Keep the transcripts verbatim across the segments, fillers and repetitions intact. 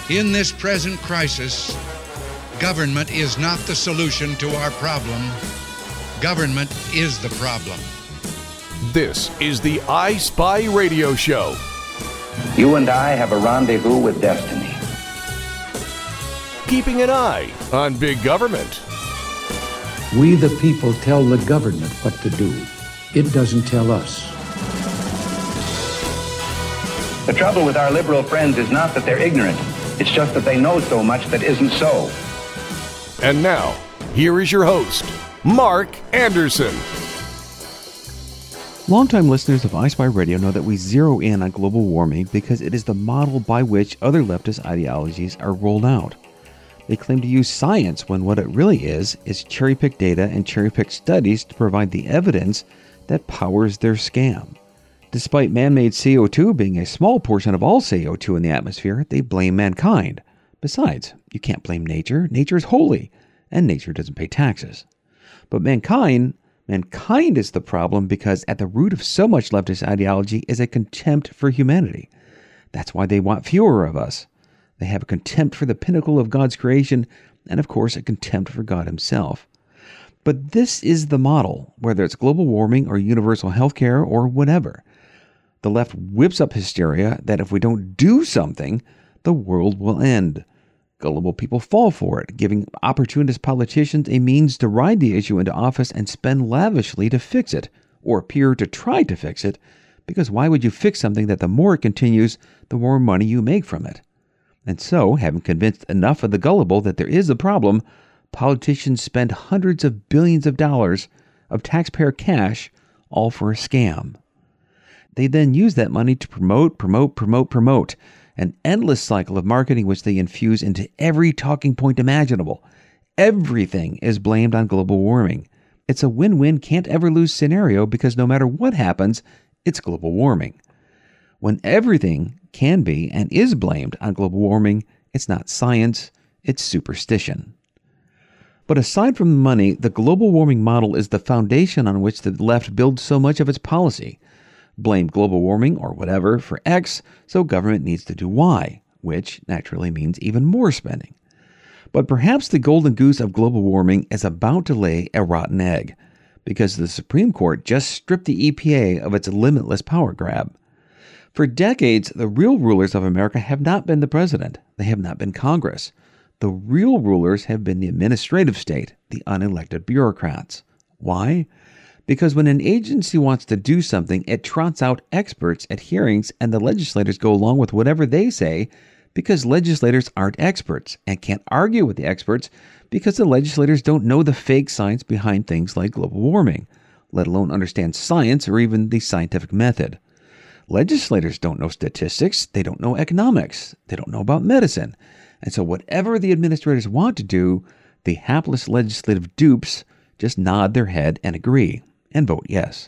In this present crisis, government is not the solution to our problem. Government is the problem. This is the I Spy Radio Show. You and I have a rendezvous with destiny. Keeping an eye on big government. We the people tell the government what to do. It doesn't tell us. The trouble with our liberal friends is not that they're ignorant. It's just that they know so much that isn't so. And now, here is your host, Mark Anderson. Longtime listeners of I Spy Radio know that we zero in on global warming because it is the model by which other leftist ideologies are rolled out. They claim to use science when what it really is is cherry-picked data and cherry-picked studies to provide the evidence that powers their scam. Despite man-made C O two being a small portion of all C O two in the atmosphere, they blame mankind. Besides, you can't blame nature. Nature is holy, and nature doesn't pay taxes. But mankind, mankind is the problem because at the root of so much leftist ideology is a contempt for humanity. That's why they want fewer of us. They have a contempt for the pinnacle of God's creation, and of course a contempt for God himself. But this is the model, whether it's global warming or universal health care or whatever. The left whips up hysteria that if we don't do something, the world will end. Gullible people fall for it, giving opportunist politicians a means to ride the issue into office and spend lavishly to fix it, or appear to try to fix it, because why would you fix something that the more it continues, the more money you make from it? And so, having convinced enough of the gullible that there is a problem, politicians spend hundreds of billions of dollars of taxpayer cash, all for a scam. They then use that money to promote, promote, promote, promote, an endless cycle of marketing which they infuse into every talking point imaginable. Everything is blamed on global warming. It's a win-win, can't ever lose scenario because no matter what happens, it's global warming. When everything can be and is blamed on global warming, it's not science, it's superstition. But aside from the money, the global warming model is the foundation on which the left builds so much of its policy. Blame global warming or whatever for X, so government needs to do Y, which naturally means even more spending. But perhaps the golden goose of global warming is about to lay a rotten egg, because the Supreme Court just stripped the E P A of its limitless power grab. For decades, the real rulers of America have not been the president. They have not been Congress. The real rulers have been the administrative state, the unelected bureaucrats. Why? Because when an agency wants to do something, it trots out experts at hearings and the legislators go along with whatever they say because legislators aren't experts and can't argue with the experts because the legislators don't know the fake science behind things like global warming, let alone understand science or even the scientific method. Legislators don't know statistics, they don't know economics, they don't know about medicine. And so whatever the administrators want to do, the hapless legislative dupes just nod their head and agree, and vote yes.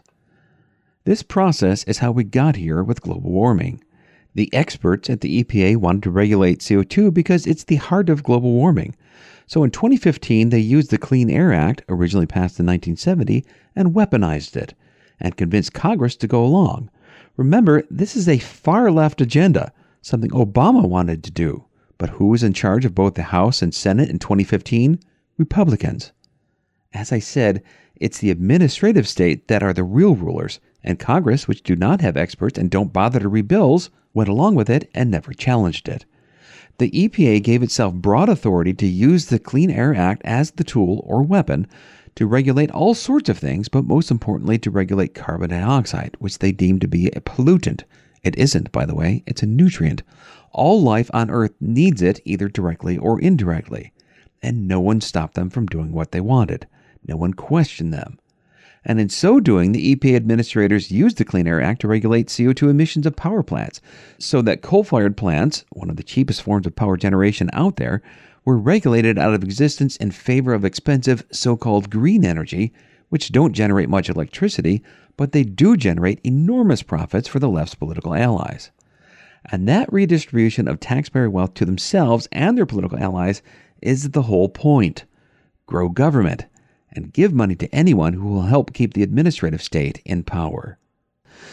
This process is how we got here with global warming. The experts at the E P A wanted to regulate C O two because it's the heart of global warming. So in twenty fifteen, they used the Clean Air Act, originally passed in nineteen seventy, and weaponized it, and convinced Congress to go along. Remember, this is a far-left agenda, something Obama wanted to do. But who was in charge of both the House and Senate in twenty fifteen? Republicans. As I said, it's the administrative state that are the real rulers, and Congress, which do not have experts and don't bother to read bills, went along with it and never challenged it. The E P A gave itself broad authority to use the Clean Air Act as the tool or weapon to regulate all sorts of things, but most importantly to regulate carbon dioxide, which they deem to be a pollutant. It isn't, by the way, it's a nutrient. All life on Earth needs it either directly or indirectly. And no one stopped them from doing what they wanted. No one questioned them. And in so doing, the E P A administrators used the Clean Air Act to regulate C O two emissions of power plants, so that coal-fired plants, one of the cheapest forms of power generation out there, were regulated out of existence in favor of expensive so-called green energy, which don't generate much electricity, but they do generate enormous profits for the left's political allies. And that redistribution of taxpayer wealth to themselves and their political allies is the whole point. Grow government and give money to anyone who will help keep the administrative state in power.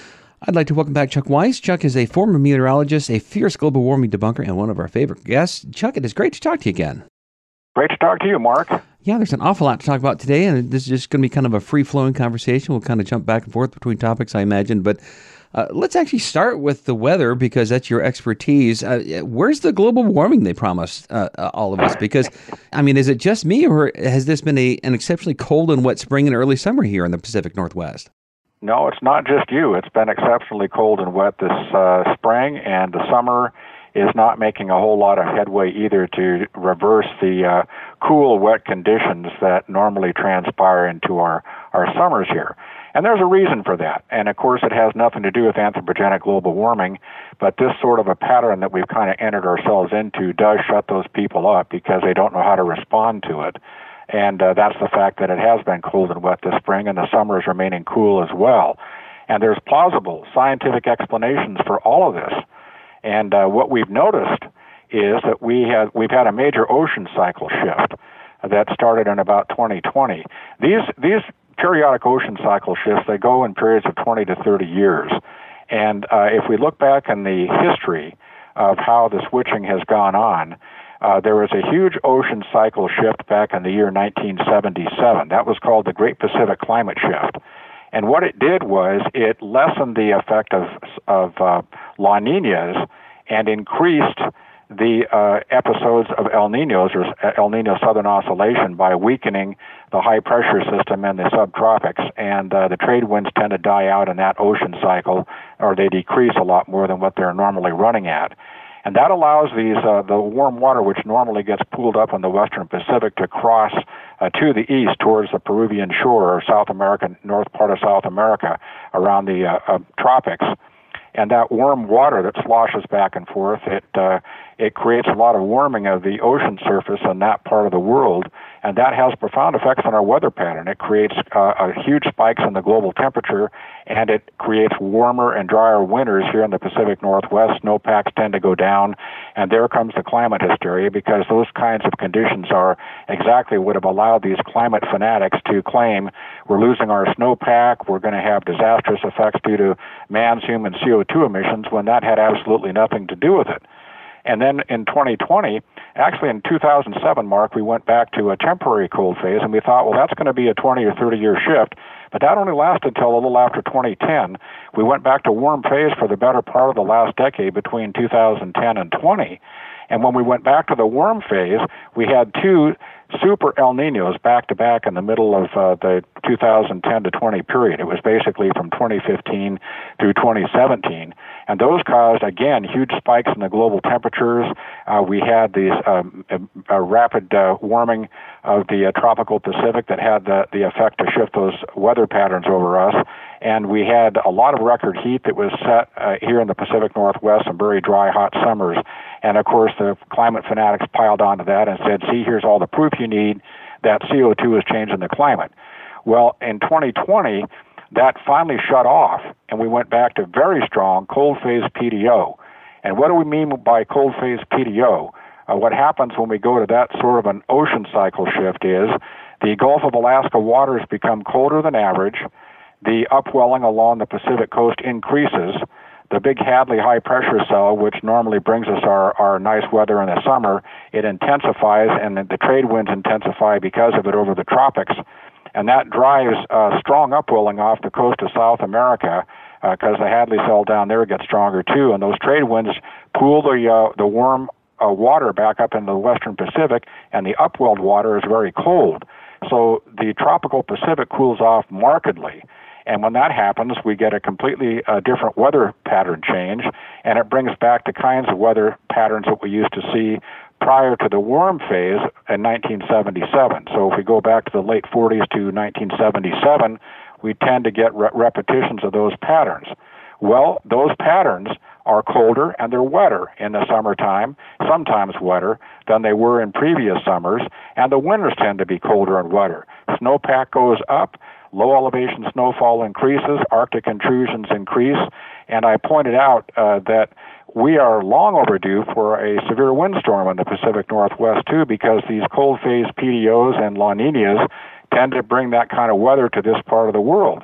I'd like to welcome back Chuck Weiss. Chuck is a former meteorologist, a fierce global warming debunker, and one of our favorite guests. Chuck, it is great to talk to you again. Great to talk to you, Mark. Yeah, there's an awful lot to talk about today, and this is just going to be kind of a free-flowing conversation. We'll kind of jump back and forth between topics, I imagine. But uh, let's actually start with the weather, because that's your expertise. Uh, where's the global warming they promised uh, uh, all of us? Because, I mean, is it just me, or has this been a, an exceptionally cold and wet spring and early summer here in the Pacific Northwest? No, it's not just you. It's been exceptionally cold and wet this uh, spring, and the summer is not making a whole lot of headway either to reverse the uh, cool, wet conditions that normally transpire into our, our summers here. And there's a reason for that. And, of course, it has nothing to do with anthropogenic global warming, but this sort of a pattern that we've kind of entered ourselves into does shut those people up because they don't know how to respond to it. And uh, that's the fact that it has been cold and wet this spring, and the summer is remaining cool as well. And there's plausible scientific explanations for all of this. And uh, what we've noticed is that we have, we've had a major ocean cycle shift that started in about twenty twenty. These these periodic ocean cycle shifts, they go in periods of twenty to thirty years. And uh, if we look back in the history of how the switching has gone on, uh, there was a huge ocean cycle shift back in the year nineteen seventy-seven. That was called the Great Pacific Climate Shift. And what it did was it lessened the effect of, of uh, La Niñas and increased the uh, episodes of El Niños, or El Niño Southern Oscillation, by weakening the high-pressure system in the subtropics. And uh, the trade winds tend to die out in that ocean cycle, or they decrease a lot more than what they're normally running at. And that allows these uh, the warm water, which normally gets pooled up in the western Pacific, to cross uh, to the east towards the Peruvian shore, or South America, north part of South America, around the uh, uh, tropics. And that warm water that sloshes back and forth, it uh, it creates a lot of warming of the ocean surface in that part of the world, and that has profound effects on our weather pattern. It creates uh, a huge spikes in the global temperature, and it creates warmer and drier winters here in the Pacific Northwest. Snowpacks tend to go down, and there comes the climate hysteria, because those kinds of conditions are exactly what have allowed these climate fanatics to claim we're losing our snowpack, we're going to have disastrous effects due to man's human C O two emissions, when that had absolutely nothing to do with it. And then in twenty twenty, actually in two thousand seven, Mark, we went back to a temporary cold phase, and we thought, well, that's going to be a twenty or thirty year shift. But that only lasted until a little after twenty ten. We went back to warm phase for the better part of the last decade, between two thousand ten and twenty. And when we went back to the warm phase, we had two super El Niños back-to-back in the middle of uh, the two thousand ten to twenty period. It was basically from twenty fifteen through twenty seventeen. And those caused, again, huge spikes in the global temperatures. Uh, we had these um, a, a rapid uh, warming of the uh, tropical Pacific that had the, the effect to shift those weather patterns over us. And we had a lot of record heat that was set uh, here in the Pacific Northwest, some very dry, hot summers. And, of course, the climate fanatics piled onto that and said, see, here's all the proof you need that C O two is changing the climate. Well, in twenty twenty, that finally shut off, and we went back to very strong cold phase P D O. And what do we mean by cold phase P D O? Uh, what happens when we go to that sort of an ocean cycle shift is the Gulf of Alaska waters become colder than average, the upwelling along the Pacific coast increases, the big Hadley high-pressure cell, which normally brings us our, our nice weather in the summer, it intensifies, and the, the trade winds intensify because of it over the tropics. And that drives uh, strong upwelling off the coast of South America, because uh, the Hadley cell down there gets stronger too. And those trade winds pool the, uh, the warm uh, water back up into the western Pacific, and the upwelled water is very cold. So the tropical Pacific cools off markedly. And when that happens, we get a completely uh, different weather pattern change, and it brings back the kinds of weather patterns that we used to see prior to the warm phase in nineteen seventy-seven. So if we go back to the late forties to nineteen seventy-seven, we tend to get re- repetitions of those patterns. Well, those patterns are colder and they're wetter in the summertime, sometimes wetter than they were in previous summers, and the winters tend to be colder and wetter. Snowpack goes up, low elevation snowfall increases, Arctic intrusions increase, and I pointed out uh, that we are long overdue for a severe windstorm in the Pacific Northwest too, because these cold phase P D Os and La Niñas tend to bring that kind of weather to this part of the world.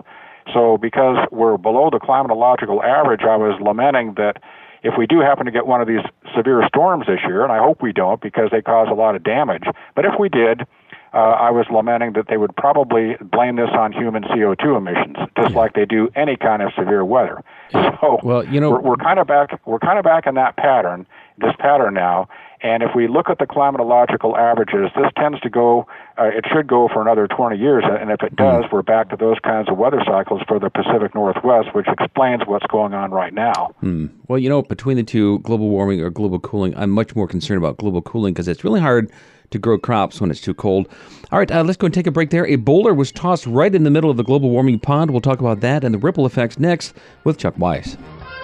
So because we're below the climatological average, I was lamenting that if we do happen to get one of these severe storms this year, and I hope we don't because they cause a lot of damage, but if we did, uh, I was lamenting that they would probably blame this on human C O two emissions, just yeah. like they do any kind of severe weather. So well, you know, we're, we're kind of back. We're kind of back in that pattern, this pattern now. And if we look at the climatological averages, this tends to go, uh, it should go for another twenty years. And if it does, mm. we're back to those kinds of weather cycles for the Pacific Northwest, which explains what's going on right now. Mm. Well, you know, between the two, global warming or global cooling, I'm much more concerned about global cooling because it's really hard to grow crops when it's too cold. All right, uh, let's go and take a break there. A boulder was tossed right in the middle of the global warming pond. We'll talk about that and the ripple effects next with Chuck Weiss.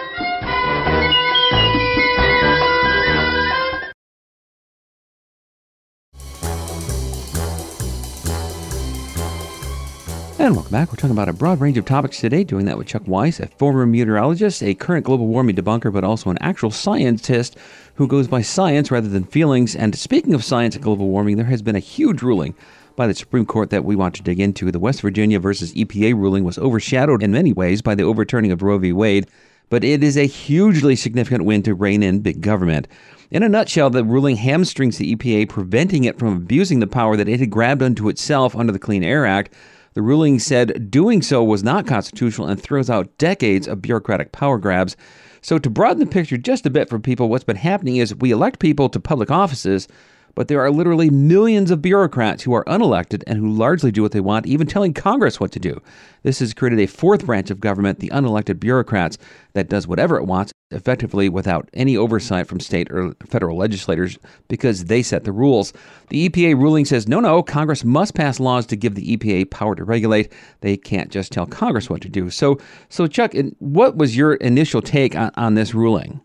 And welcome back. We're talking about a broad range of topics today, doing that with Chuck Weiss, a former meteorologist, a current global warming debunker, but also an actual scientist who goes by science rather than feelings. And speaking of science and global warming, there has been a huge ruling by the Supreme Court that we want to dig into. The West Virginia versus E P A ruling was overshadowed in many ways by the overturning of Roe v. Wade, but it is a hugely significant win to rein in big government. In a nutshell, the ruling hamstrings the E P A, preventing it from abusing the power that it had grabbed unto itself under the Clean Air Act. The ruling said doing so was not constitutional and throws out decades of bureaucratic power grabs. So to broaden the picture just a bit for people, what's been happening is we elect people to public offices, but there are literally millions of bureaucrats who are unelected and who largely do what they want, even telling Congress what to do. This has created a fourth branch of government, the unelected bureaucrats, that does whatever it wants, effectively without any oversight from state or federal legislators because they set the rules. The E P A ruling says, no, no, Congress must pass laws to give the E P A power to regulate. They can't just tell Congress what to do. So, so Chuck, what was your initial take on, on this ruling?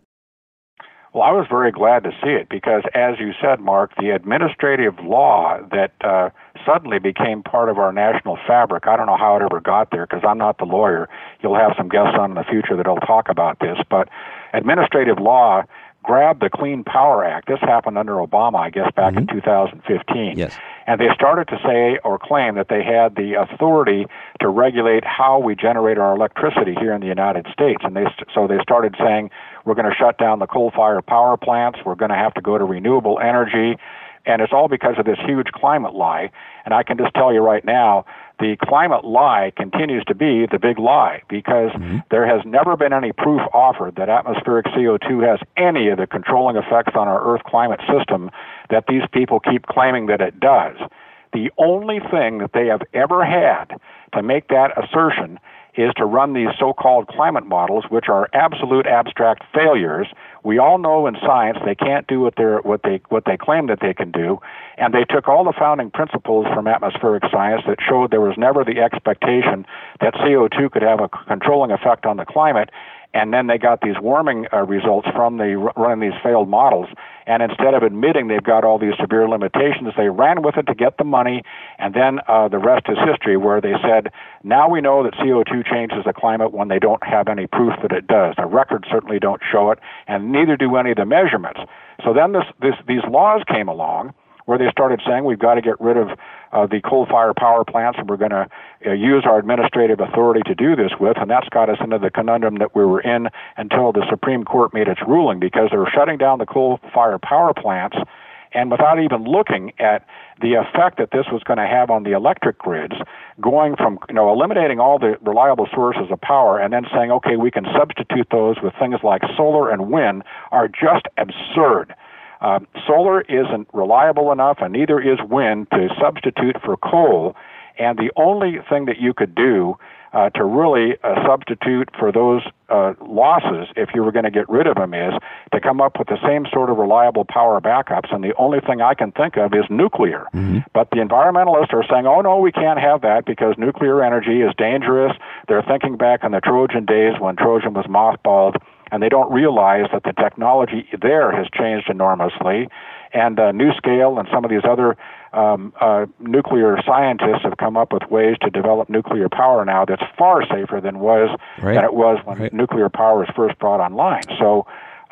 Well, I was very glad to see it because, as you said, Mark, the administrative law that uh, suddenly became part of our national fabric, I don't know how it ever got there because I'm not the lawyer. You'll have some guests on in the future that'll talk about this, but administrative law grabbed the Clean Power Act. This happened under Obama, I guess, back mm-hmm. in two thousand fifteen. Yes. And they started to say or claim that they had the authority to regulate how we generate our electricity here in the United States. And they st- so they started saying, we're going to shut down the coal-fired power plants, we're going to have to go to renewable energy, and it's all because of this huge climate lie. And I can just tell you right now, the climate lie continues to be the big lie because mm-hmm. there has never been any proof offered that atmospheric C O two has any of the controlling effects on our Earth climate system that these people keep claiming that it does. The only thing that they have ever had to make that assertion is to run these so-called climate models, which are absolute abstract failures. We all know in science they can't do what they're what they what they claim that they can do, and they took all the founding principles from atmospheric science that showed there was never the expectation that C O two could have a controlling effect on the climate, and then they got these warming uh, results from the running these failed models. And instead of admitting they've got all these severe limitations, they ran with it to get the money, and then uh, the rest is history, where they said, now we know that C O two changes the climate when they don't have any proof that it does. The records certainly don't show it, and neither do any of the measurements. So then this, this, these laws came along where they started saying we've got to get rid of uh, the coal-fired power plants, and we're going to uh, use our administrative authority to do this with, and that's got us into the conundrum that we were in until the Supreme Court made its ruling, because they were shutting down the coal-fired power plants, and without even looking at the effect that this was going to have on the electric grids, going from, you know, eliminating all the reliable sources of power and then saying, okay, we can substitute those with things like solar and wind, are just absurd. Uh, solar isn't reliable enough, and neither is wind, to substitute for coal. And the only thing that you could do uh, to really uh, substitute for those uh, losses, if you were going to get rid of them, is to come up with the same sort of reliable power backups. And the only thing I can think of is nuclear. Mm-hmm. But the environmentalists are saying, oh, no, we can't have that because nuclear energy is dangerous. They're thinking back on the Trojan days when Trojan was mothballed, and they don't realize that the technology there has changed enormously. And uh, NuScale and some of these other um, uh, nuclear scientists have come up with ways to develop nuclear power now that's far safer than was right. than it was when right. nuclear power was first brought online. So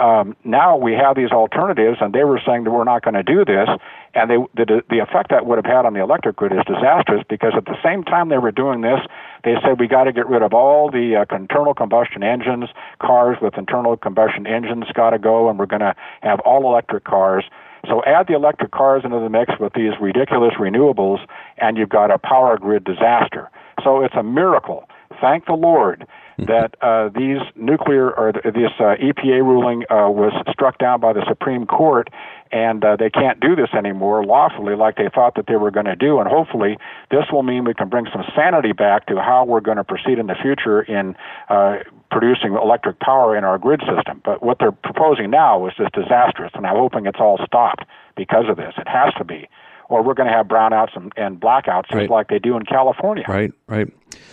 um, now we have these alternatives, and they were saying that we're not going to do this, and they, the, the effect that would have had on the electric grid is disastrous, because at the same time they were doing this, they said we got to get rid of all the uh, internal combustion engines. Cars with internal combustion engines got to go, and we're going to have all electric cars. So add the electric cars into the mix with these ridiculous renewables, and you've got a power grid disaster. So it's a miracle. Thank the Lord that uh, these nuclear or th- this uh, E P A ruling uh, was struck down by the Supreme Court, and uh, they can't do this anymore lawfully like they thought that they were going to do. And hopefully this will mean we can bring some sanity back to how we're going to proceed in the future in uh, producing electric power in our grid system. But what they're proposing now is just disastrous, and I'm hoping it's all stopped because of this. It has to be, or we're going to have brownouts and, and blackouts just right. like they do in California. Right, right.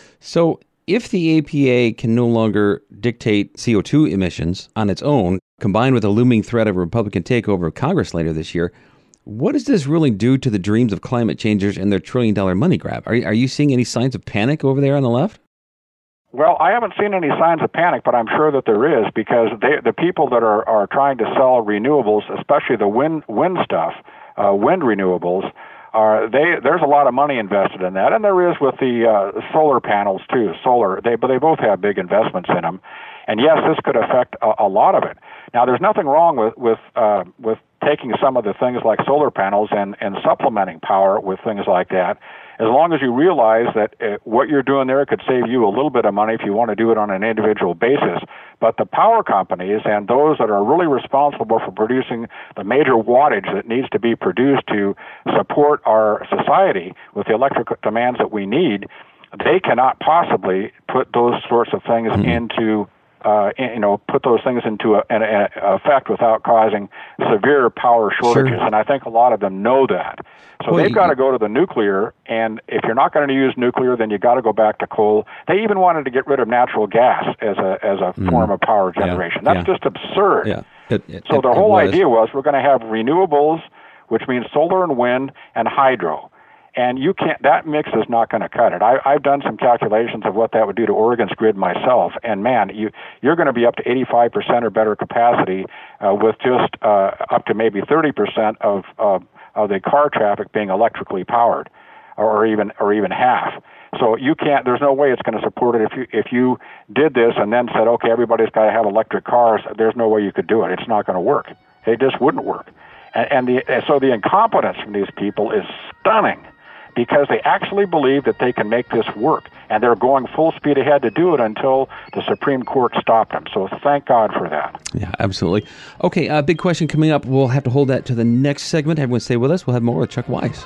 So if the A P A can no longer dictate C O two emissions on its own, combined with a looming threat of a Republican takeover of Congress later this year, what does this really do to the dreams of climate changers and their trillion-dollar money grab? Are, are you seeing any signs of panic over there on the left? Well, I haven't seen any signs of panic, but I'm sure that there is, because they, the people that are, are trying to sell renewables, especially the wind wind stuff, uh, wind renewables, are they there's a lot of money invested in that, and there is with the uh, solar panels too. Solar, they but they both have big investments in them, and yes, this could affect a, a lot of it. Now, there's nothing wrong with with uh, with taking some of the things like solar panels and and supplementing power with things like that, as long as you realize that uh, what you're doing there could save you a little bit of money if you want to do it on an individual basis. But the power companies and those that are really responsible for producing the major wattage that needs to be produced to support our society with the electric demands that we need, they cannot possibly put those sorts of things mm-hmm. into Uh, you know, put those things into a, an, an effect without causing severe power shortages. Sure. And I think a lot of them know that. So well, they've got to go to the nuclear, and if you're not going to use nuclear, then you got to go back to coal. They even wanted to get rid of natural gas as a as a mm. form of power generation. Yeah. That's yeah. just absurd. Yeah. It, it, so it, the whole was. idea was we're going to have renewables, which means solar and wind and hydro. And you can't. That mix is not going to cut it. I, I've done some calculations of what that would do to Oregon's grid myself, and man, you you're going to be up to eighty-five percent or better capacity uh, with just uh, up to maybe thirty percent of uh, of the car traffic being electrically powered, or even or even half. So you can't. There's no way it's going to support it if you if you did this and then said, okay, everybody's got to have electric cars. There's no way you could do it. It's not going to work. It just wouldn't work. And, and the so the incompetence from these people is stunning, because they actually believe that they can make this work, and they're going full speed ahead to do it until the Supreme Court stopped them. So thank God for that. Yeah, absolutely. Okay, uh, big question coming up. We'll have to hold that to the next segment. Everyone stay with us. We'll have more with Chuck Weiss.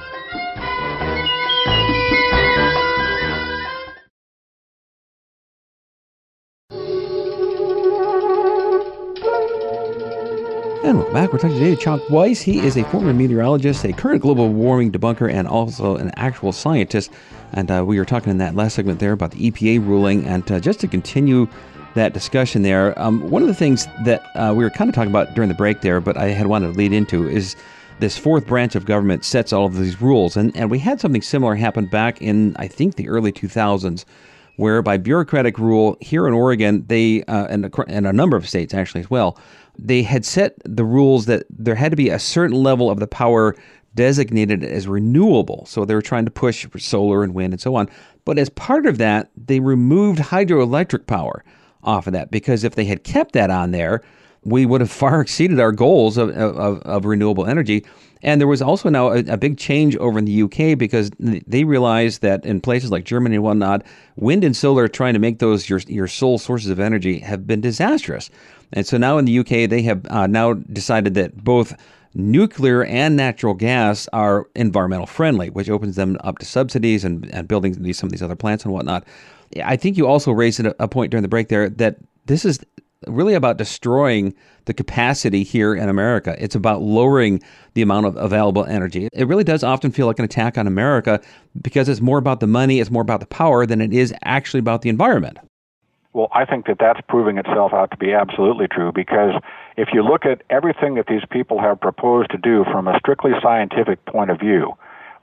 And welcome back. We're talking today to Chuck Weiss. He is a former meteorologist, a current global warming debunker, and also an actual scientist. And uh, we were talking in that last segment there about the E P A ruling. And uh, just to continue that discussion there, um, one of the things that uh, we were kind of talking about during the break there, but I had wanted to lead into, is this fourth branch of government sets all of these rules. And, and we had something similar happen back in, I think, the early two thousands, where by bureaucratic rule here in Oregon, they uh, and, and a number of states actually as well, they had set the rules that there had to be a certain level of the power designated as renewable. So they were trying to push for solar and wind and so on. But as part of that, they removed hydroelectric power off of that, because if they had kept that on there, we would have far exceeded our goals of, of, of renewable energy. And there was also now a, a big change over in the U K, because they realized that in places like Germany and whatnot, wind and solar, trying to make those your, your sole sources of energy, have been disastrous. And so now in the U K, they have uh, now decided that both nuclear and natural gas are environmental friendly, which opens them up to subsidies and, and building these, some of these other plants and whatnot. I think you also raised a, a point during the break there that this is really about destroying the capacity here in America. It's about lowering the amount of available energy. It really does often feel like an attack on America, because it's more about the money, it's more about the power than it is actually about the environment. Well, I think that that's proving itself out to be absolutely true, because if you look at everything that these people have proposed to do from a strictly scientific point of view,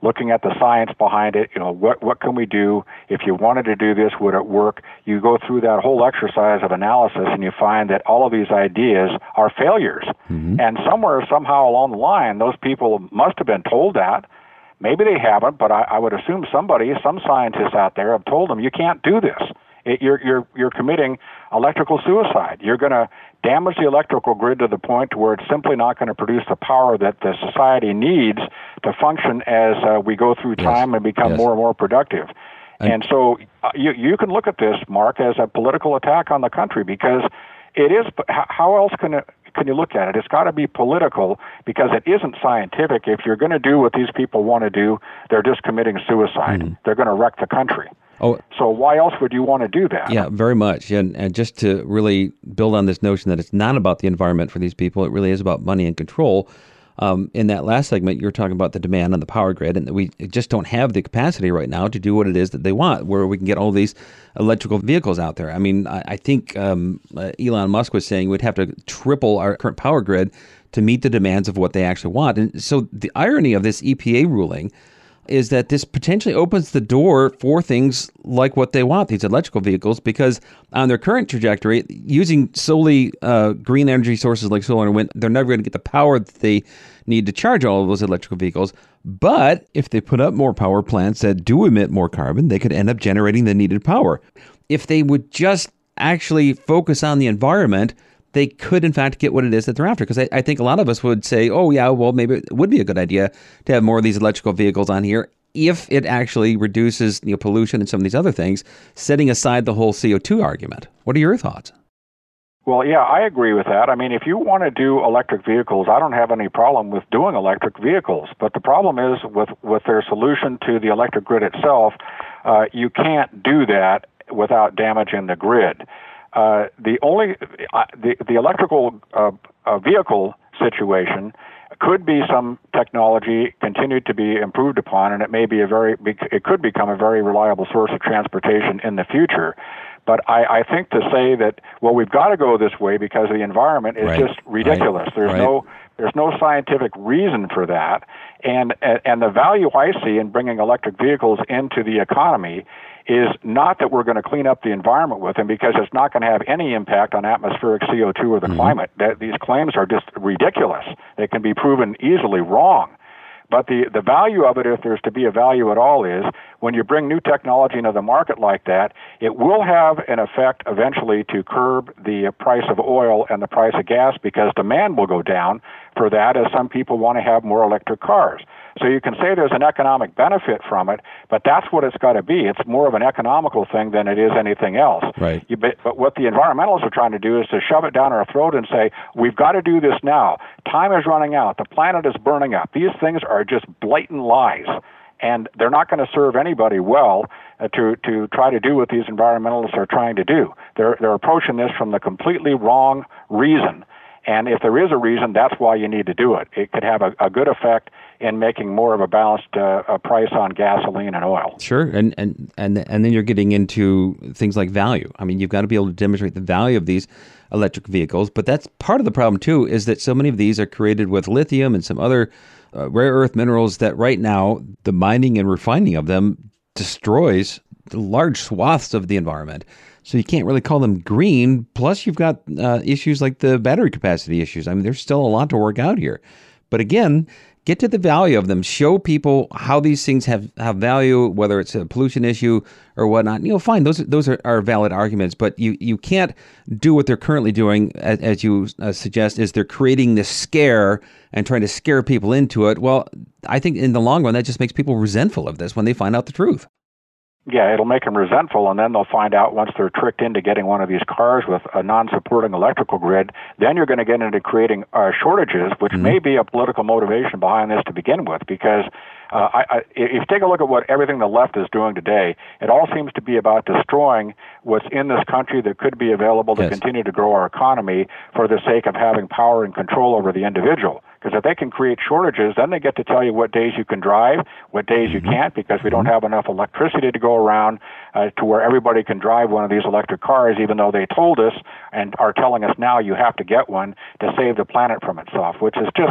looking at the science behind it. You know, what what can we do? If you wanted to do this, would it work? You go through that whole exercise of analysis, and you find that all of these ideas are failures. Mm-hmm. And somewhere, somehow along the line, those people must have been told that. Maybe they haven't, but I, I would assume somebody, some scientists out there, have told them you can't do this. It, you're you're you're committing electrical suicide. You're going to damage the electrical grid to the point to where it's simply not going to produce the power that the society needs to function as uh, we go through time yes. and become yes. more and more productive. And, and so uh, you you can look at this, Mark, as a political attack on the country, because it is. How else can it? Can you look at it? It's got to be political, because it isn't scientific. If you're going to do what these people want to do, they're just committing suicide. Mm. They're going to wreck the country. Oh, so why else would you want to do that? Yeah, very much. And, and just to really build on this notion that it's not about the environment for these people, it really is about money and control. Um, in that last segment, you were talking about the demand on the power grid, and that we just don't have the capacity right now to do what it is that they want, where we can get all these electrical vehicles out there. I mean, I, I think um, uh, Elon Musk was saying we'd have to triple our current power grid to meet the demands of what they actually want. And so the irony of this E P A ruling is that this potentially opens the door for things like what they want, these electrical vehicles, because on their current trajectory, using solely uh, green energy sources like solar and wind, they're never going to get the power that they need to charge all of those electrical vehicles. But if they put up more power plants that do emit more carbon, they could end up generating the needed power. If they would just actually focus on the environment, they could, in fact, get what it is that they're after. Because I, I think a lot of us would say, oh, yeah, well, maybe it would be a good idea to have more of these electrical vehicles on here if it actually reduces, you know, pollution and some of these other things, setting aside the whole C O two argument. What are your thoughts? Well, yeah, I agree with that. I mean, if you want to do electric vehicles, I don't have any problem with doing electric vehicles. But the problem is with, with their solution to the electric grid itself, uh, you can't do that without damaging the grid. Uh, the only uh, the the electrical uh, uh, vehicle situation could be some technology continued to be improved upon, and it may be a very it could become a very reliable source of transportation in the future. But I, I think to say that, well, we've got to go this way because of the environment is right. just ridiculous. Right. There's right. no there's no scientific reason for that, and and the value I see in bringing electric vehicles into the economy is not that we're going to clean up the environment with them, because it's not going to have any impact on atmospheric C O two or the mm-hmm. climate. That, these claims are just ridiculous. They can be proven easily wrong. But the, the value of it, if there's to be a value at all, is when you bring new technology into the market like that, it will have an effect eventually to curb the price of oil and the price of gas, because demand will go down for that as some people want to have more electric cars. So you can say there's an economic benefit from it, but that's what it's got to be. It's more of an economical thing than it is anything else. Right. You, but what the environmentalists are trying to do is to shove it down our throat and say, we've got to do this now. Time is running out. The planet is burning up. These things are just blatant lies, and they're not going to serve anybody well uh, to to try to do what these environmentalists are trying to do. They're they're approaching this from the completely wrong reason. And if there is a reason, that's why you need to do it. It could have a, a good effect in making more of a balanced uh, a price on gasoline and oil. Sure, and, and and and then you're getting into things like value. I mean, you've got to be able to demonstrate the value of these electric vehicles, but that's part of the problem too, is that so many of these are created with lithium and some other uh, rare earth minerals that right now the mining and refining of them destroys large swaths of the environment. So you can't really call them green. Plus, you've got uh, issues like the battery capacity issues. I mean, there's still a lot to work out here. But again, get to the value of them. Show people how these things have, have value, whether it's a pollution issue or whatnot. You know, fine, those those are, are valid arguments. But you, you can't do what they're currently doing, as, as you uh, suggest, is they're creating this scare and trying to scare people into it. Well, I think in the long run, that just makes people resentful of this when they find out the truth. Yeah, it'll make them resentful, and then they'll find out once they're tricked into getting one of these cars with a non-supporting electrical grid, then you're going to get into creating uh, shortages, which mm-hmm. may be a political motivation behind this to begin with, because uh, I, I, if you take a look at what everything the left is doing today, it all seems to be about destroying what's in this country that could be available to yes. continue to grow our economy for the sake of having power and control over the individual. Because if they can create shortages, then they get to tell you what days you can drive, what days you can't, because we don't have enough electricity to go around uh, to where everybody can drive one of these electric cars, even though they told us and are telling us now you have to get one to save the planet from itself, which is just,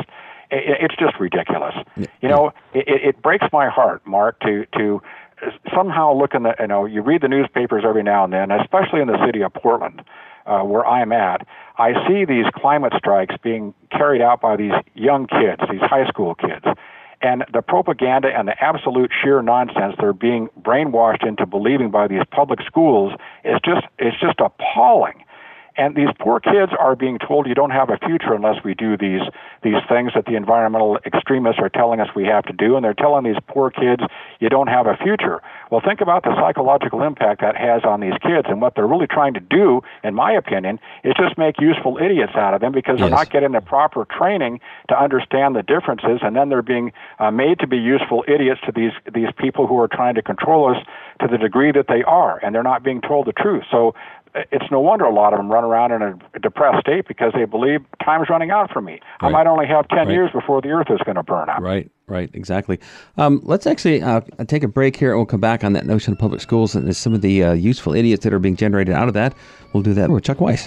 it, it's just ridiculous. You know, it, it breaks my heart, Mark, to to somehow look in the, you know, you read the newspapers every now and then, especially in the city of Portland, uh, where I'm at. I see these climate strikes being carried out by these young kids, these high school kids. And the propaganda and the absolute sheer nonsense they're being brainwashed into believing by these public schools is just, it's just appalling. And these poor kids are being told you don't have a future unless we do these these things that the environmental extremists are telling us we have to do. And they're telling these poor kids you don't have a future. Well, think about the psychological impact that has on these kids. And what they're really trying to do, in my opinion, is just make useful idiots out of them because they're Yes. not getting the proper training to understand the differences. And then they're being uh, made to be useful idiots to these, these people who are trying to control us to the degree that they are. And they're not being told the truth. So it's no wonder a lot of them run around in a depressed state because they believe time's running out for me. Right. I might only have ten Right. years before the earth is going to burn up. Right, right, exactly. Um, let's actually uh, take a break here, and we'll come back on that notion of public schools and some of the uh, useful idiots that are being generated out of that. We'll do that with Chuck Weiss.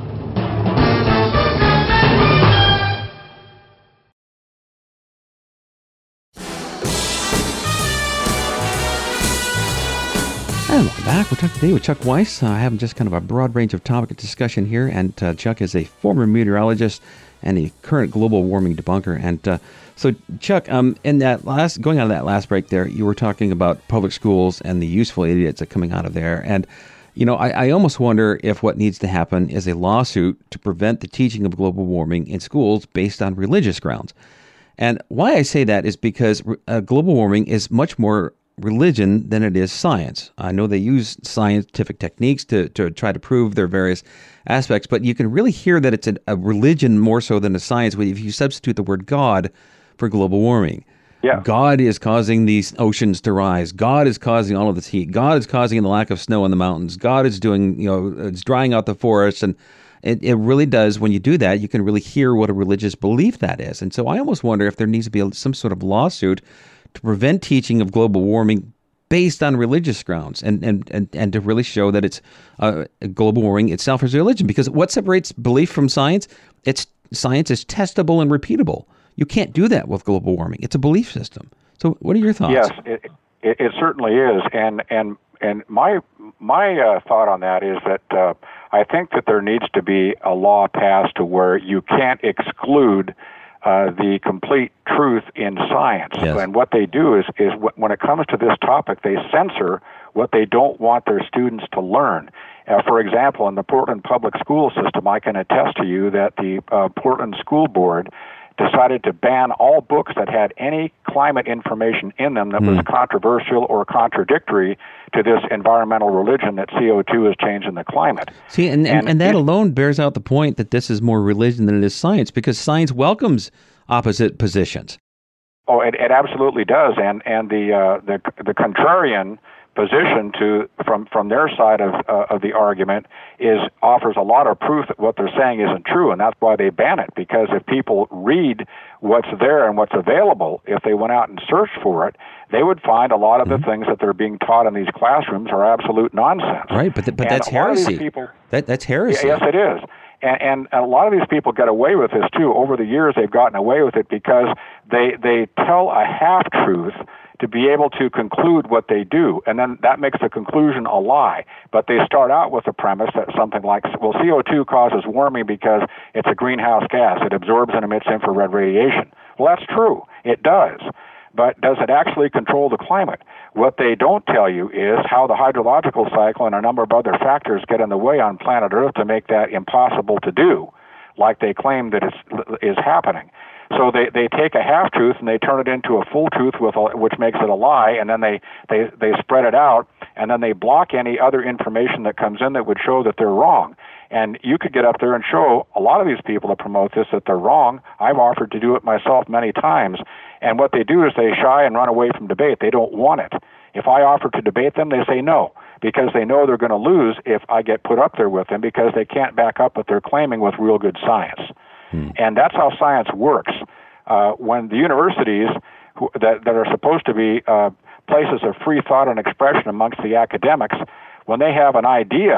And welcome back. We're talking today with Chuck Weiss. Uh, having just kind of a broad range of topic discussion here. And uh, Chuck is a former meteorologist and a current global warming debunker. And uh, so, Chuck, um, in that last, going out of that last break there, you were talking about public schools and the useful idiots that are coming out of there. And, you know, I, I almost wonder if what needs to happen is a lawsuit to prevent the teaching of global warming in schools based on religious grounds. And why I say that is because uh, global warming is much more religion than it is science. I know they use scientific techniques to, to try to prove their various aspects, but you can really hear that it's a, a religion more so than a science if you substitute the word God for global warming. Yeah. God is causing these oceans to rise. God is causing all of this heat. God is causing the lack of snow in the mountains. God is doing, you know, it's drying out the forests. And it, it really does, when you do that, you can really hear what a religious belief that is. And so I almost wonder if there needs to be a, some sort of lawsuit to prevent teaching of global warming based on religious grounds and, and, and, and to really show that it's uh, global warming itself is religion. Because what separates belief from science? It's science is testable and repeatable. You can't do that with global warming. It's a belief system. So what are your thoughts? Yes, it, it, it certainly is. And and and my my uh, thought on that is that uh, I think that there needs to be a law passed to where you can't exclude Uh, the complete truth in science. Yes. And what they do is, is w- when it comes to this topic, they censor what they don't want their students to learn. Uh, for example, in the Portland public school system, I can attest to you that the uh, Portland School Board decided to ban all books that had any climate information in them that mm. was controversial or contradictory to this environmental religion that C O two is changing the climate. See, and, and, and, and that it, alone bears out the point that this is more religion than it is science, because science welcomes opposite positions. Oh, it, it absolutely does, and and the uh, the the contrarian position to from from their side of uh, of the argument is offers a lot of proof that what they're saying isn't true, and that's why they ban it. Because if people read what's there and what's available, if they went out and searched for it, they would find a lot of mm-hmm. the things that they're being taught in these classrooms are absolute nonsense. Right, but th- but and that's heresy. People, that that's heresy. Yes, it is. And, and a lot of these people get away with this too. Over the years, they've gotten away with it because they they tell a half truth to be able to conclude what they do, and then that makes the conclusion a lie. But they start out with the premise that something like, well, C O two causes warming because it's a greenhouse gas. It absorbs and emits infrared radiation. Well, that's true. It does. But does it actually control the climate? What they don't tell you is how the hydrological cycle and a number of other factors get in the way on planet Earth to make that impossible to do, like they claim that it's, is happening. So they, they take a half-truth and they turn it into a full truth, with a, which makes it a lie, and then they, they, they spread it out, and then they block any other information that comes in that would show that they're wrong. And you could get up there and show a lot of these people that promote this that they're wrong. I've offered to do it myself many times. And what they do is they shy and run away from debate. They don't want it. If I offer to debate them, they say no, because they know they're going to lose if I get put up there with them, because they can't back up what they're claiming with real good science. Hmm. And that's how science works. Uh, when the universities who, that, that are supposed to be uh, places of free thought and expression amongst the academics, when they have an idea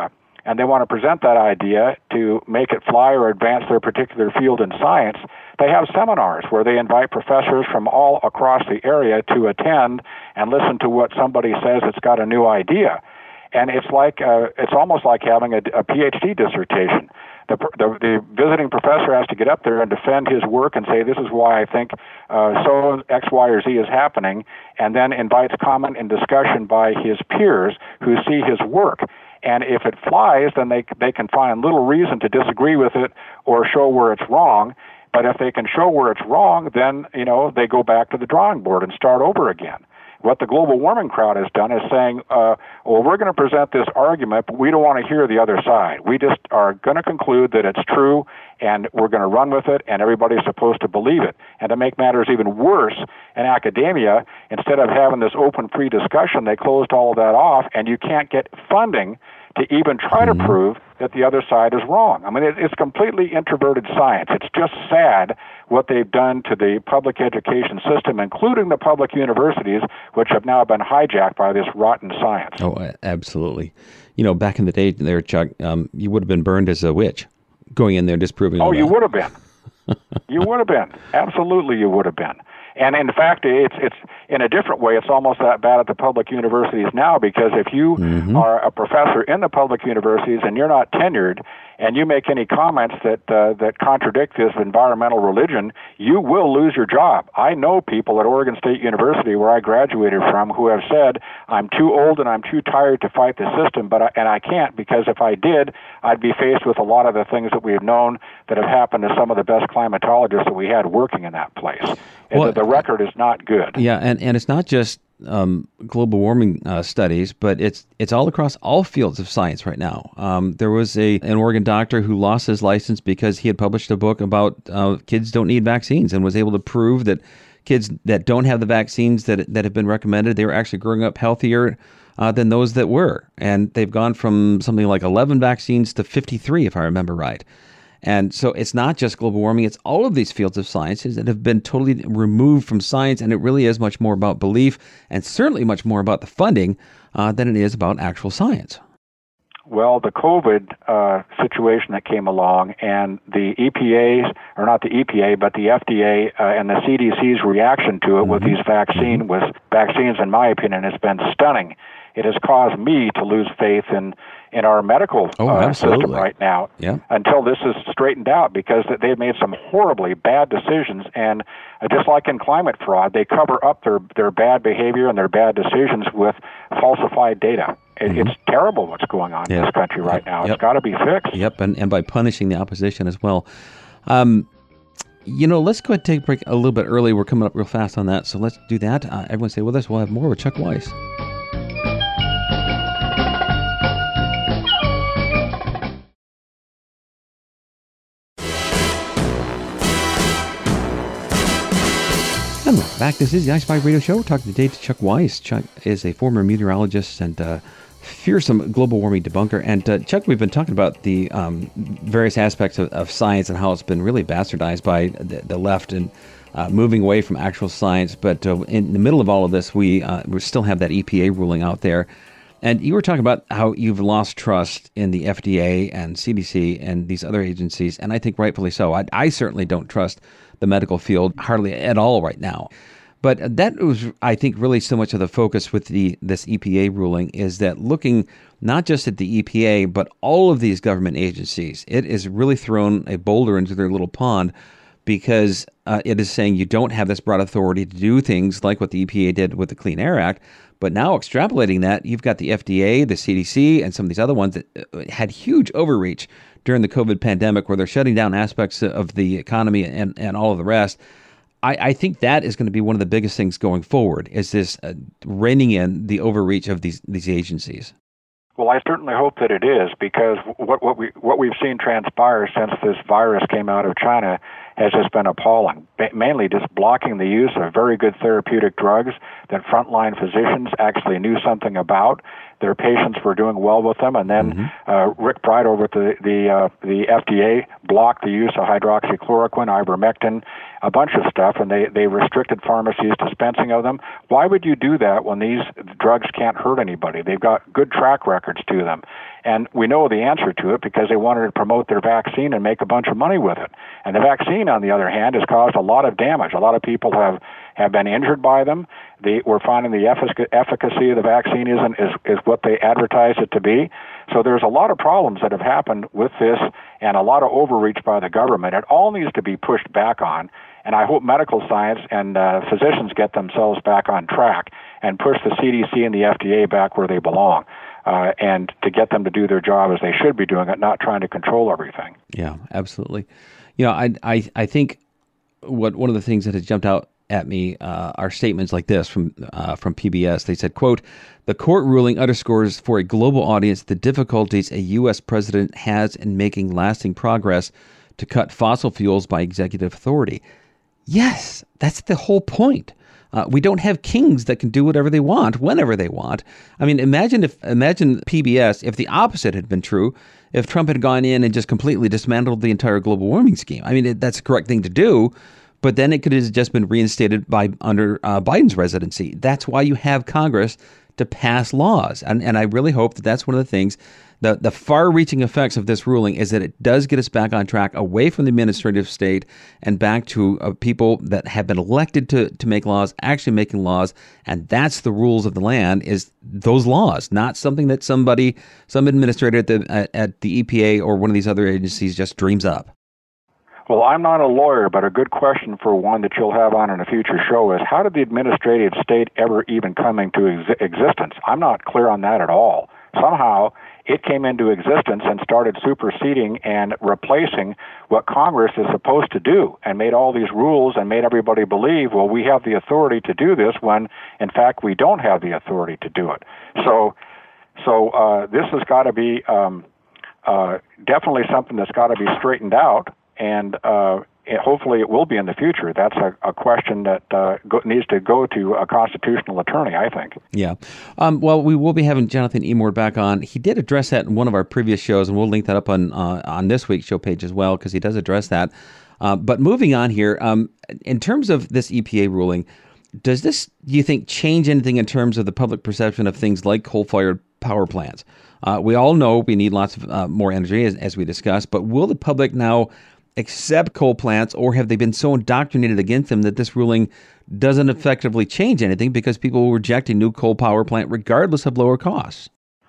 and they want to present that idea to make it fly or advance their particular field in science, they have seminars where they invite professors from all across the area to attend and listen to what somebody says that's got a new idea. And it's like uh, it's almost like having a, a PhD dissertation. The, the, the visiting professor has to get up there and defend his work and say, this is why I think uh, so X, Y, or Z is happening, and then invites comment and discussion by his peers who see his work. And if it flies, then they they can find little reason to disagree with it or show where it's wrong. But if they can show where it's wrong, then, you know, they go back to the drawing board and start over again. What the global warming crowd has done is saying, uh, well, we're going to present this argument, but we don't want to hear the other side. We just are going to conclude that it's true, and we're going to run with it, and everybody's supposed to believe it. And to make matters even worse, in academia, instead of having this open, free discussion, they closed all of that off, and you can't get funding to even try Mm-hmm. to prove that the other side is wrong. I mean, it, it's completely introverted science. It's just sad what they've done to the public education system, including the public universities, which have now been hijacked by this rotten science. Oh, a- absolutely. You know, back in the day there, Chuck, um, you would have been burned as a witch going in there disproving all Oh, you that. would have been. You would have been. Absolutely, you would have been. And in fact, it's it's in a different way, it's almost that bad at the public universities now, because if you Mm-hmm. are a professor in the public universities and you're not tenured and you make any comments that uh, that contradict this environmental religion, you will lose your job. I know people at Oregon State University, where I graduated from, who have said, I'm too old and I'm too tired to fight the system, but I, and I can't, because if I did, I'd be faced with a lot of the things that we've known that have happened to some of the best climatologists that we had working in that place. Well, the, the record is not good. Yeah, and, and it's not just um, global warming uh, studies, but it's it's all across all fields of science right now. Um, there was a an Oregon doctor who lost his license because he had published a book about uh, kids don't need vaccines, and was able to prove that kids that don't have the vaccines that that have been recommended, they were actually growing up healthier uh, than those that were. And they've gone from something like eleven vaccines to fifty-three, if I remember right. And so it's not just global warming, it's all of these fields of sciences that have been totally removed from science, and it really is much more about belief, and certainly much more about the funding uh, than it is about actual science. Well, the COVID uh, situation that came along, and the E P A's, or not the E P A, but the F D A uh, and the C D C's reaction to it mm-hmm. with these vaccine, with vaccines, in my opinion, has been stunning. It has caused me to lose faith in, in our medical oh, uh, system right now yeah. until this is straightened out, because they've made some horribly bad decisions. And uh, just like in climate fraud, they cover up their, their bad behavior and their bad decisions with falsified data. It, mm-hmm. It's terrible what's going on yeah. in this country right now. Yep. It's got to be fixed. Yep, and, and by punishing the opposition as well. Um, you know, let's go ahead and take a break a little bit early. We're coming up real fast on that, so let's do that. Uh, everyone stay with us. We'll have more with Chuck Weiss. And welcome back. This is the iSpy Radio Show. We're talking today to Chuck Weiss. Chuck is a former meteorologist and uh, fearsome global warming debunker. And uh, Chuck, we've been talking about the um, various aspects of, of science and how it's been really bastardized by the, the left and uh, moving away from actual science. But uh, in the middle of all of this, we uh, we still have that E P A ruling out there. And you were talking about how you've lost trust in the F D A and C D C and these other agencies, and I think rightfully so. I, I certainly don't trust the medical field hardly at all right now. But that was, I think, really so much of the focus with the this E P A ruling, is that looking not just at the E P A, but all of these government agencies, it has really thrown a boulder into their little pond, because uh, it is saying you don't have this broad authority to do things like what the E P A did with the Clean Air Act. But now extrapolating that, you've got the F D A, the C D C, and some of these other ones that had huge overreach during the COVID pandemic, where they're shutting down aspects of the economy and, and all of the rest. I, I think that is going to be one of the biggest things going forward, is this uh, reining in the overreach of these these agencies. Well, I certainly hope that it is, because what, what we what we've seen transpire since this virus came out of China has just been appalling. Ba- mainly just blocking the use of very good therapeutic drugs that frontline physicians actually knew something about. their patients were doing well with them, and then mm-hmm. uh, Rick Bright over at the the, uh, the F D A blocked the use of hydroxychloroquine, ivermectin, a bunch of stuff, and they, they restricted pharmacies' dispensing of them. Why would you do that when these drugs can't hurt anybody? They've got good track records to them. And we know the answer to it because they wanted to promote their vaccine and make a bunch of money with it. And the vaccine, on the other hand, has caused a lot of damage. A lot of people have, have been injured by them. They, we're finding the effic- efficacy of the vaccine isn't is, is what they advertise it to be. So there's a lot of problems that have happened with this and a lot of overreach by the government. It all needs to be pushed back on. And I hope medical science and uh, physicians get themselves back on track and push the C D C and the F D A back where they belong, uh, and to get them to do their job as they should be doing it, not trying to control everything. Yeah, absolutely. You know, I I, I think what one of the things that has jumped out at me uh, are statements like this from uh, from P B S. They said, quote, "The court ruling underscores for a global audience the difficulties a U S president has in making lasting progress to cut fossil fuels by executive authority." Yes, that's the whole point. Uh, we don't have kings that can do whatever they want, whenever they want. I mean, imagine if imagine P B S if the opposite had been true, if Trump had gone in and just completely dismantled the entire global warming scheme. I mean, it, that's the correct thing to do, but then it could have just been reinstated by under uh, Biden's presidency. That's why you have Congress to pass laws. And, and I really hope that that's one of the things. The, the far-reaching effects of this ruling is that it does get us back on track, away from the administrative state and back to uh, people that have been elected to, to make laws, actually making laws. And that's the rules of the land, is those laws, not something that somebody, some administrator at the, at, at the E P A or one of these other agencies just dreams up. Well, I'm not a lawyer, but a good question for one that you'll have on in a future show is, how did the administrative state ever even come into ex- existence? I'm not clear on that at all. Somehow, it came into existence and started superseding and replacing what Congress is supposed to do, and made all these rules and made everybody believe, well, we have the authority to do this, when, in fact, we don't have the authority to do it. So so uh, this has got to be um, uh, definitely something that's got to be straightened out, and uh, it, hopefully it will be in the future. That's a, a question that uh, go, needs to go to a constitutional attorney, I think. Yeah. Um, well, we will be having Jonathan Emord back on. He did address that in one of our previous shows, and we'll link that up on uh, on this week's show page as well, because he does address that. Uh, but moving on here, um, in terms of this E P A ruling, does this, do you think, change anything in terms of the public perception of things like coal-fired power plants? Uh, we all know we need lots of uh, more energy, as, as we discussed, but will the public now accept coal plants, or have they been so indoctrinated against them that this ruling doesn't effectively change anything because people will reject a new coal power plant regardless of lower costs?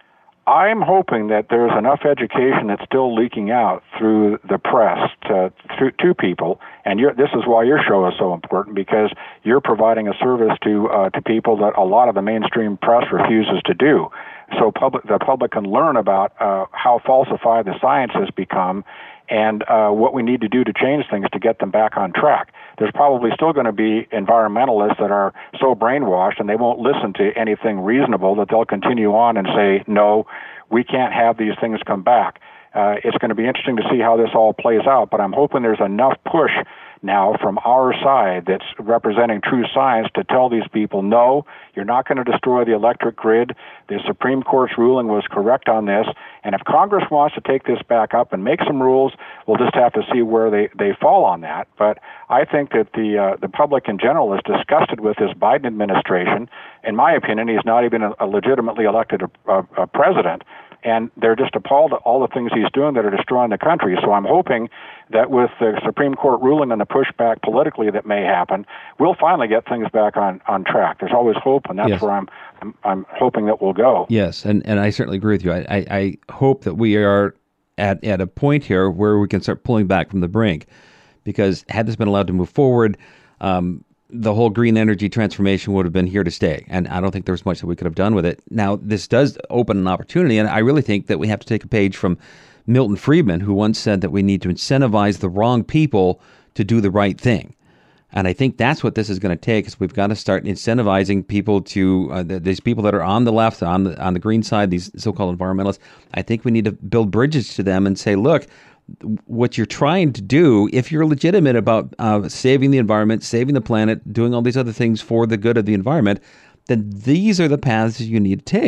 I'm hoping that there's enough education that's still leaking out through the press to, to, to people, and you're, this is why your show is so important, because you're providing a service to uh, to people that a lot of the mainstream press refuses to do. So public, the public can learn about uh, how falsified the science has become, and uh, what we need to do to change things to get them back on track. There's probably still going to be environmentalists that are so brainwashed and they won't listen to anything reasonable that they'll continue on and say, no, we can't have these things come back. Uh, it's going to be interesting to see how this all plays out, but I'm hoping there's enough push now from our side that's representing true science to tell these people, no, you're not going to destroy the electric grid. The Supreme Court's ruling was correct on this, and if Congress wants to take this back up and make some rules, we'll just have to see where they, they fall on that. But I think that the uh, the public in general is disgusted with this Biden administration. In my opinion, he's not even a, a legitimately elected a, a president, and they're just appalled at all the things he's doing that are destroying the country. So I'm hoping that with the Supreme Court ruling and the pushback politically that may happen, we'll finally get things back on, on track. There's always hope, and that's yes. where I'm, I'm I'm hoping that we'll go. Yes, and, and I certainly agree with you. I, I, I hope that we are at, at a point here where we can start pulling back from the brink, because had this been allowed to move forward, um, the whole green energy transformation would have been here to stay. And I don't think there was much that we could have done with it. Now, this does open an opportunity, and I really think that we have to take a page from Milton Friedman, who once said that we need to incentivize the wrong people to do the right thing. And I think that's what this is going to take, is we've got to start incentivizing people to, uh, these people that are on the left, on the, on the green side, these so-called environmentalists. I think we need to build bridges to them and say, look, what you're trying to do, if you're legitimate about uh, saving the environment, saving the planet, doing all these other things for the good of the environment, then these are the paths you need to take.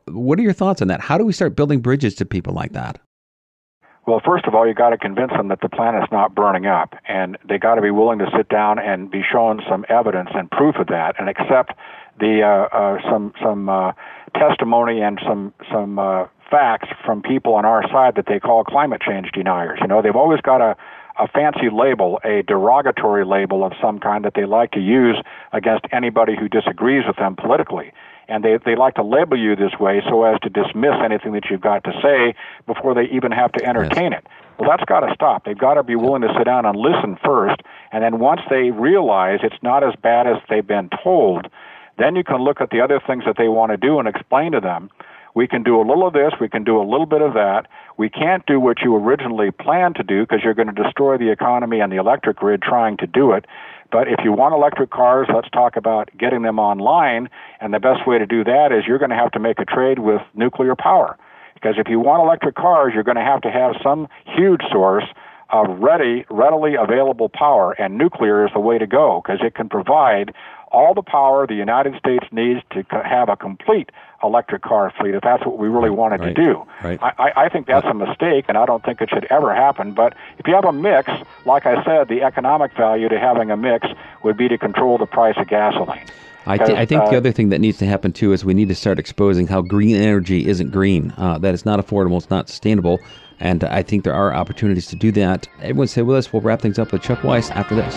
what are your thoughts on that? How do we start building bridges to people like that? Well, first of all, you got to convince them that the planet's not burning up, and they got to be willing to sit down and be shown some evidence and proof of that, and accept the uh, uh, some some uh, testimony and some some uh, facts from people on our side that they call climate change deniers. You know, they've always got a a fancy label, a derogatory label of some kind that they like to use against anybody who disagrees with them politically. And they, they like to label you this way so as to dismiss anything that you've got to say before they even have to entertain yes. it. Well, that's got to stop. They've got to be willing to sit down and listen first, and then once they realize it's not as bad as they've been told, then you can look at the other things that they want to do and explain to them. We can do a little of this, we can do a little bit of that. We can't do what you originally planned to do because you're going to destroy the economy and the electric grid trying to do it. But if you want electric cars, let's talk about getting them online, and the best way to do that is you're going to have to make a trade with nuclear power. Because if you want electric cars, you're going to have to have some huge source of ready, readily available power, and nuclear is the way to go because it can provide all the power the United States needs to have a complete electric car fleet, if that's what we really wanted right. to do. Right. I, I think that's a mistake, and I don't think it should ever happen. But if you have a mix, like I said, the economic value to having a mix would be to control the price of gasoline. I, th- I think uh, the other thing that needs to happen, too, is we need to start exposing how green energy isn't green, uh, that it's not affordable, it's not sustainable, and I think there are opportunities to do that. Everyone stay with us. We'll wrap things up with Chuck Weiss after this.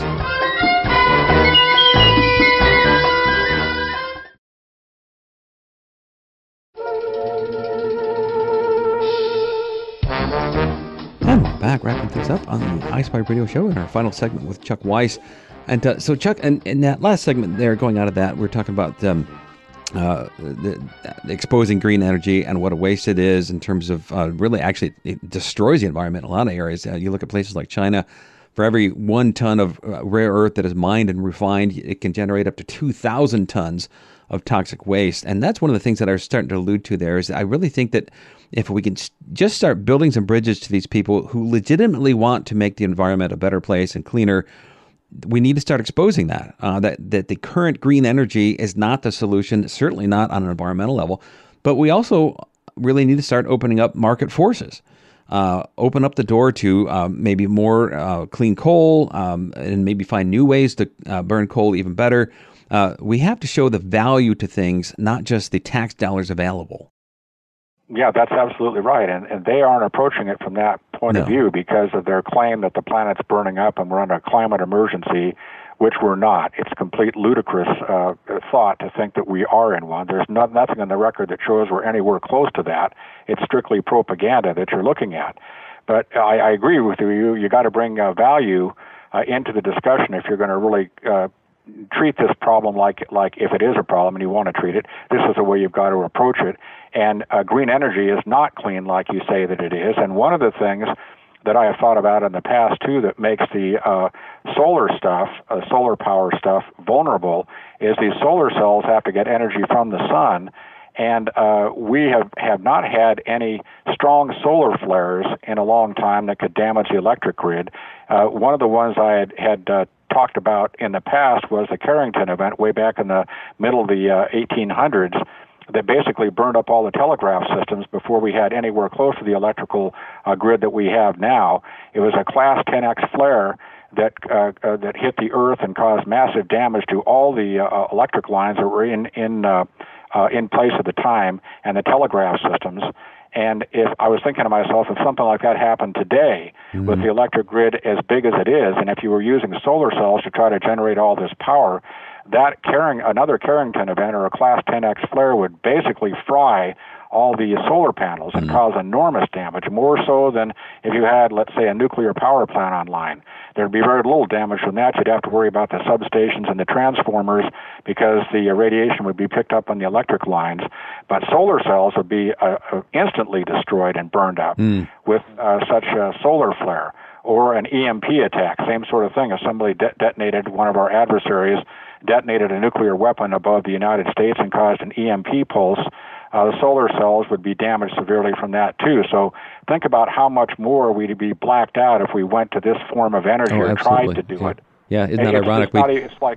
And we're back, wrapping things up on the iSpy Radio Show in our final segment with Chuck Weiss. And uh, so, Chuck, in, in that last segment there, going out of that, we're talking about um, uh, the, the exposing green energy and what a waste it is in terms of uh, really actually it destroys the environment in a lot of areas. Uh, you look at places like China, for every one ton of uh, rare earth that is mined and refined, it can generate up to two thousand tons of toxic waste. And that's one of the things that I was starting to allude to there is I really think that if we can just start building some bridges to these people who legitimately want to make the environment a better place and cleaner, we need to start exposing that, uh, that, that the current green energy is not the solution, certainly not on an environmental level, but we also really need to start opening up market forces. Uh, open up the door to uh, maybe more uh, clean coal um, and maybe find new ways to uh, burn coal even better. Uh, we have to show the value to things, not just the tax dollars available. Yeah, that's absolutely right. And, and they aren't approaching it from that point No. of view because of their claim that the planet's burning up and we're under a climate emergency, which we're not. It's complete ludicrous uh, thought to think that we are in one. There's not, nothing on the record that shows we're anywhere close to that. It's strictly propaganda that you're looking at. But I, I agree with you. You, you got to bring uh, value uh, into the discussion if you're going to really uh, treat this problem like like if it is a problem and you want to treat it. This is the way you've got to approach it. And uh, green energy is not clean like you say that it is. And one of the things that I have thought about in the past, too, that makes the uh, solar stuff, uh, solar power stuff, vulnerable is these solar cells have to get energy from the sun. And uh, we have, have not had any strong solar flares in a long time that could damage the electric grid. Uh, one of the ones I had, had uh, talked about in the past was the Carrington event way back in the middle of the uh, eighteen hundreds that basically burned up all the telegraph systems before we had anywhere close to the electrical uh, grid that we have now. It was a class ten X flare that uh, uh, that hit the earth and caused massive damage to all the uh, electric lines that were in in uh, uh, in place at the time and the telegraph systems. And if I was thinking to myself, if something like that happened today mm-hmm. with the electric grid as big as it is, and if you were using solar cells to try to generate all this power, that Carring, another Carrington event or a class ten X flare would basically fry all the solar panels and mm-hmm. cause enormous damage, more so than if you had, let's say, a nuclear power plant online. There'd be very little damage from that. You'd have to worry about the substations and the transformers because the uh, radiation would be picked up on the electric lines. But solar cells would be uh, uh, instantly destroyed and burned up mm. with uh, such a solar flare. Or an E M P attack, same sort of thing. If somebody de- detonated, one of our adversaries detonated a nuclear weapon above the United States and caused an E M P pulse, uh, the solar cells would be damaged severely from that too. So think about how much more we'd be blacked out if we went to this form of energy oh, or tried to do yeah. it. Yeah, isn't that it's, ironic? It's, not, it's like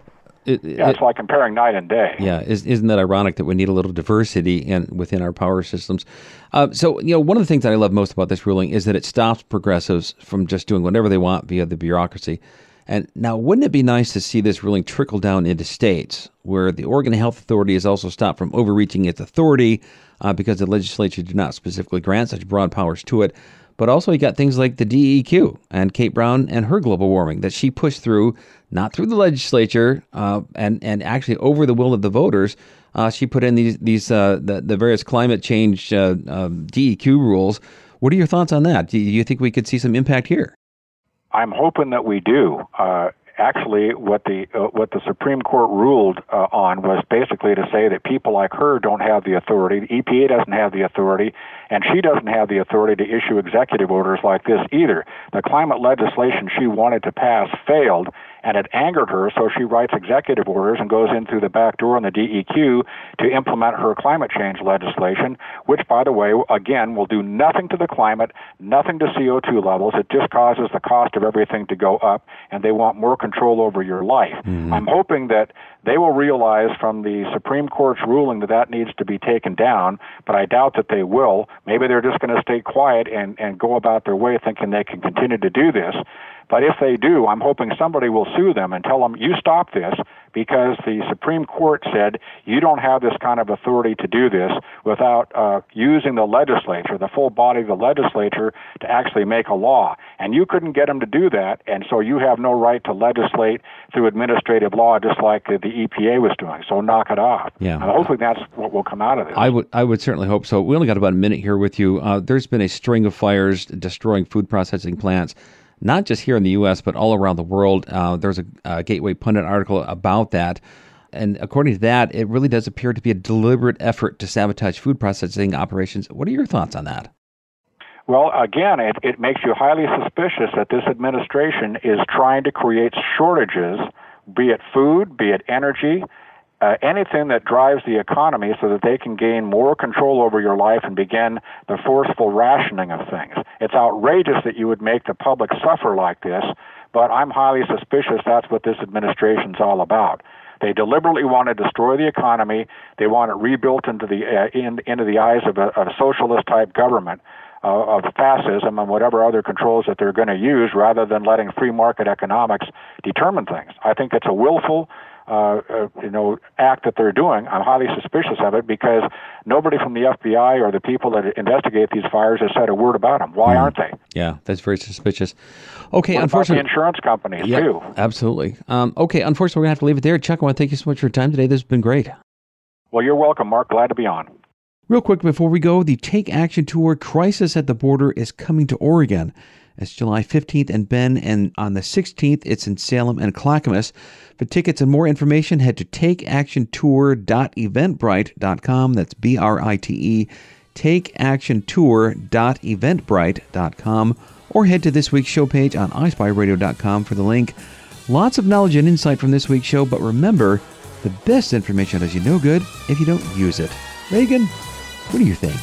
It, yeah, it's it, like comparing night and day. Yeah, is, isn't that ironic that we need a little diversity in within our power systems? Uh, so, you know, one of the things that I love most about this ruling is that it stops progressives from just doing whatever they want via the bureaucracy. And now, wouldn't it be nice to see this ruling trickle down into states where the Oregon Health Authority is also stopped from overreaching its authority uh, because the legislature did not specifically grant such broad powers to it? But also you got things like the D E Q and Kate Brown and her global warming that she pushed through, not through the legislature, uh, and, and actually over the will of the voters. Uh, she put in these these uh, the, the various climate change uh, um, D E Q rules. What are your thoughts on that? Do you think we could see some impact here? I'm hoping that we do. Uh, actually, what the uh, what the Supreme Court ruled uh, on was basically to say that people like her don't have the authority. The E P A doesn't have the authority, and she doesn't have the authority to issue executive orders like this either. The climate legislation she wanted to pass failed, and it angered her, so she writes executive orders and goes in through the back door in the D E Q to implement her climate change legislation, which, by the way, again, will do nothing to the climate, nothing to C O two levels. It just causes the cost of everything to go up, and they want more control over your life. Mm-hmm. I'm hoping that they will realize from the Supreme Court's ruling that that needs to be taken down, but I doubt that they will. Maybe they're just going to stay quiet and, and go about their way thinking they can continue to do this. But if they do, I'm hoping somebody will sue them and tell them, you stop this, because the Supreme Court said you don't have this kind of authority to do this without uh, using the legislature, the full body of the legislature, to actually make a law. And you couldn't get them to do that, and so you have no right to legislate through administrative law just like the E P A was doing. So knock it off. Yeah. And hopefully that's what will come out of this. I would I would certainly hope so. We only got about a minute here with you. Uh, there's been a string of fires destroying food processing plants, not just here in the U S, but all around the world. Uh, there's a, a Gateway Pundit article about that. And according to that, it really does appear to be a deliberate effort to sabotage food processing operations. What are your thoughts on that? Well, again, it, it makes you highly suspicious that this administration is trying to create shortages, be it food, be it energy, Uh, anything that drives the economy so that they can gain more control over your life and begin the forceful rationing of things. It's outrageous that you would make the public suffer like this, but I'm highly suspicious that's what this administration's all about. They deliberately want to destroy the economy. They want it rebuilt into the uh, in, into the eyes of a, a socialist-type government uh, of fascism and whatever other controls that they're going to use, rather than letting free market economics determine things. I think it's a willful Uh, uh, you know, act that they're doing. I'm highly suspicious of it because nobody from the F B I or the people that investigate these fires has said a word about them. Why mm. aren't they? Yeah, that's very suspicious. Okay, what unfortunately, about the insurance companies yeah, too. Absolutely. Um, okay, unfortunately, we're gonna have to leave it there. Chuck, I want to thank you so much for your time today. This has been great. Well, you're welcome, Mark. Glad to be on. Real quick before we go, the Take Action Tour Crisis at the Border is coming to Oregon. It's July fifteenth in Bend, and on the sixteenth, it's in Salem and Clackamas. For tickets and more information, head to take action tour dot eventbrite dot com. That's B R I T E, take action tour dot eventbrite dot com, or head to this week's show page on i spy radio dot com for the link. Lots of knowledge and insight from this week's show, but remember, the best information does you no good if you don't use it. Reagan, what do you think?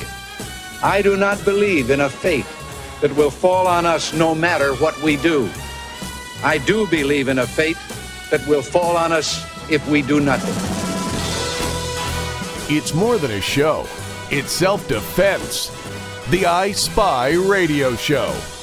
I do not believe in a fate that will fall on us no matter what we do. I do believe in a fate that will fall on us if we do nothing. It's more than a show. It's self-defense. The I Spy Radio Show.